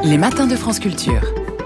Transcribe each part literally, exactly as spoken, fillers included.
Les matins de France Culture.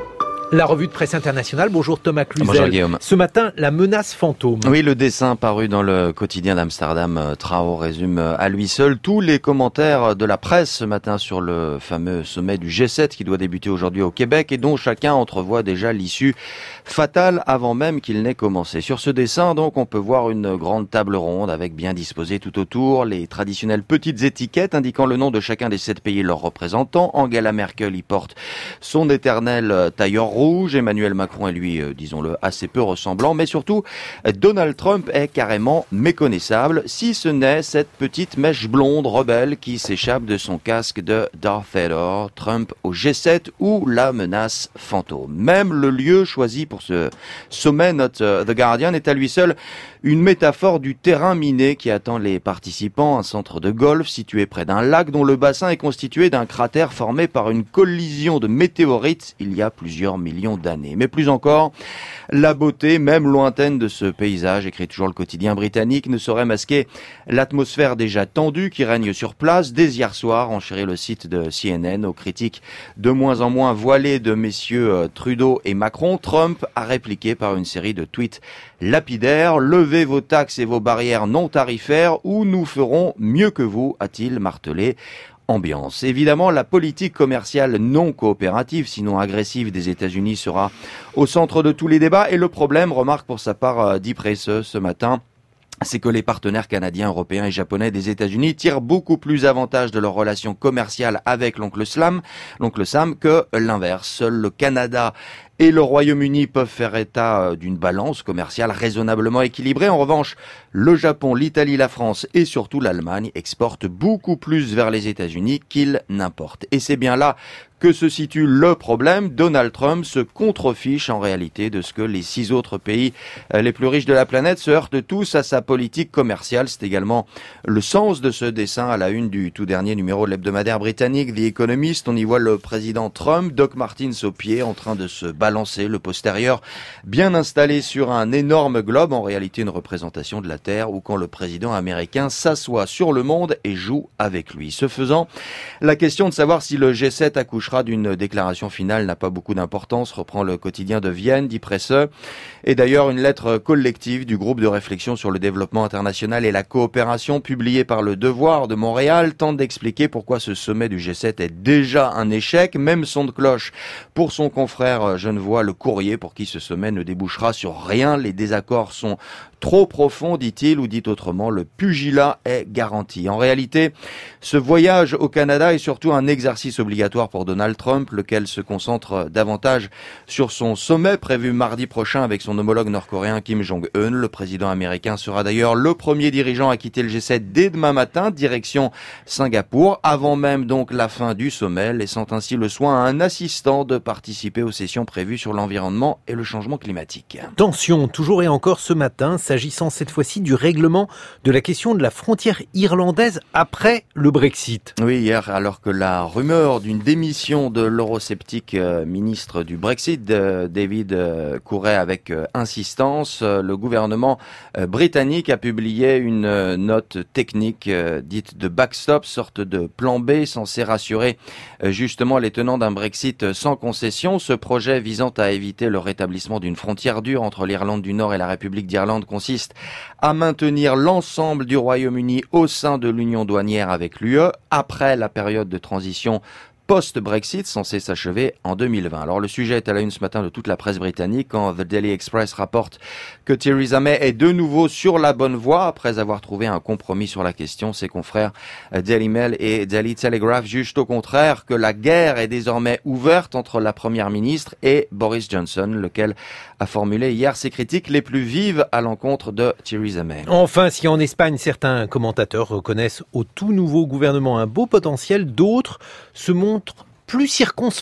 La revue de presse internationale. Bonjour Thomas Cluzel. Bonjour Guillaume. Ce matin, la menace fantôme. Oui, le dessin paru dans le quotidien d'Amsterdam, Trouw, résume à lui seul tous les commentaires de la presse ce matin sur le fameux sommet du G sept qui doit débuter aujourd'hui au Québec et dont chacun entrevoit déjà l'issue fatale avant même qu'il n'ait commencé. Sur ce dessin, donc, on peut voir une grande table ronde avec bien disposé tout autour les traditionnelles petites étiquettes indiquant le nom de chacun des sept pays et leurs représentants. Angela Merkel y porte son éternel tailleur rouge. Emmanuel Macron est lui, euh, disons-le, assez peu ressemblant. Mais surtout, Donald Trump est carrément méconnaissable, si ce n'est cette petite mèche blonde rebelle qui s'échappe de son casque de Darth Vader. Trump au G sept ou la menace fantôme. Même le lieu choisi pour ce sommet, note The Guardian, est à lui seul une métaphore du terrain miné qui attend les participants. Un centre de golf situé près d'un lac dont le bassin est constitué d'un cratère formé par une collision de météorites il y a plusieurs millions d'années. Mais plus encore, la beauté, même lointaine de ce paysage, écrit toujours le quotidien britannique, ne saurait masquer l'atmosphère déjà tendue qui règne sur place. Dès hier soir, enchérit le site de C N N, aux critiques de moins en moins voilées de messieurs Trudeau et Macron, Trump a répliqué par une série de tweets lapidaires. Levez vos taxes et vos barrières non tarifaires ou nous ferons mieux que vous, a-t-il martelé. Ambiance. Évidemment, la politique commerciale non coopérative, sinon agressive des États-Unis sera au centre de tous les débats. Et le problème, remarque pour sa part Die Presse ce matin, c'est que les partenaires canadiens, européens et japonais des États-Unis tirent beaucoup plus avantage de leurs relations commerciales avec l'oncle Sam, l'oncle Sam que l'inverse. Seul le Canada et le Royaume-Uni peuvent faire état d'une balance commerciale raisonnablement équilibrée. En revanche, le Japon, l'Italie, la France et surtout l'Allemagne exportent beaucoup plus vers les États-Unis qu'ils n'importent. Et c'est bien là que se situe le problème. Donald Trump se contrefiche en réalité de ce que les six autres pays les plus riches de la planète se heurtent tous à sa politique commerciale. C'est également le sens de ce dessin à la une du tout dernier numéro de l'hebdomadaire britannique The Economist. On y voit le président Trump, Doc Martens au pied, en train de se balancer, le postérieur bien installé sur un énorme globe, en réalité une représentation de la Terre, ou quand le président américain s'assoit sur le monde et joue avec lui. Ce faisant, la question de savoir si le G sept accouchera d'une déclaration finale n'a pas beaucoup d'importance, reprend le quotidien de Vienne, Die Presse. Et d'ailleurs, une lettre collective du groupe de réflexion sur le développement international et la coopération, publiée par le Devoir de Montréal, tente d'expliquer pourquoi ce sommet du G sept est déjà un échec. Même son de cloche pour son confrère genevois Le Courrier, pour qui ce sommet ne débouchera sur rien. Les désaccords sont trop profonds, dit-il, ou dit autrement, le pugilat est garanti. En réalité, ce voyage au Canada est surtout un exercice obligatoire pour Donald Trump, lequel se concentre davantage sur son sommet prévu mardi prochain avec son homologue nord-coréen Kim Jong-un. Le président américain sera d'ailleurs le premier dirigeant à quitter le G sept dès demain matin, direction Singapour, avant même donc la fin du sommet, laissant ainsi le soin à un assistant de participer aux sessions prévues sur l'environnement et le changement climatique. Tension, toujours et encore ce matin, s'agissant cette fois-ci du règlement de la question de la frontière irlandaise après le Brexit. Oui, hier, alors que la rumeur d'une démission de l'eurosceptique euh, ministre du Brexit, euh, David, euh, courait avec euh, insistance, euh, le gouvernement euh, britannique a publié une euh, note technique euh, dite de backstop, sorte de plan B, censé rassurer euh, justement les tenants d'un Brexit sans concession. Ce projet visant à éviter le rétablissement d'une frontière dure entre l'Irlande du Nord et la République d'Irlande consiste à maintenir l'ensemble du Royaume-Uni au sein de l'union douanière avec l'U E après la période de transition post-Brexit censé s'achever en deux mille vingt. Alors le sujet est à la une ce matin de toute la presse britannique quand The Daily Express rapporte que Theresa May est de nouveau sur la bonne voie après avoir trouvé un compromis sur la question. Ses confrères Daily Mail et Daily Telegraph jugent au contraire que la guerre est désormais ouverte entre la première ministre et Boris Johnson, lequel a formulé hier ses critiques les plus vives à l'encontre de Theresa May. Enfin, si en Espagne certains commentateurs reconnaissent au tout nouveau gouvernement un beau potentiel, d'autres se montrent plus circonspects.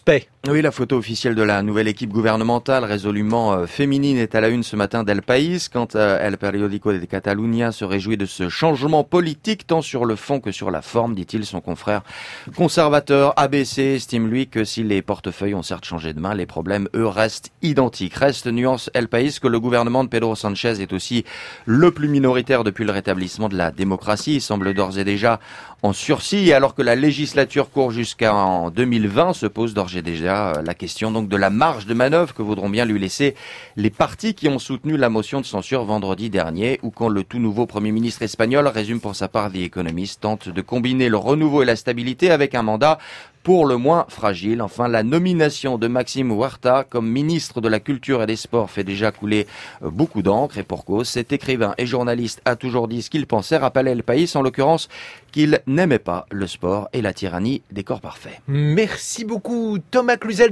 Oui, la photo officielle de la nouvelle équipe gouvernementale résolument euh, féminine est à la une ce matin d'El País. Quant à El Periódico de Catalunya se réjouit de ce changement politique tant sur le fond que sur la forme, dit-il. Son confrère conservateur A B C estime lui que si les portefeuilles ont certes changé de main, les problèmes eux restent identiques. Reste nuance El País que le gouvernement de Pedro Sánchez est aussi le plus minoritaire depuis le rétablissement de la démocratie. Il semble d'ores et déjà en sursis alors que la législature court jusqu'en deux mille vingt se pose d'ores et déjà la question donc de la marge de manœuvre que voudront bien lui laisser les partis qui ont soutenu la motion de censure vendredi dernier, ou quand le tout nouveau Premier ministre espagnol, résume pour sa part The Economist, tente de combiner le renouveau et la stabilité avec un mandat pour le moins fragile. Enfin, la nomination de Maxime Huerta comme ministre de la Culture et des Sports fait déjà couler beaucoup d'encre, et pour cause. Cet écrivain et journaliste a toujours dit ce qu'il pensait, rappelait Le País, en l'occurrence qu'il n'aimait pas le sport et la tyrannie des corps parfaits. Merci beaucoup Thomas Cluzel.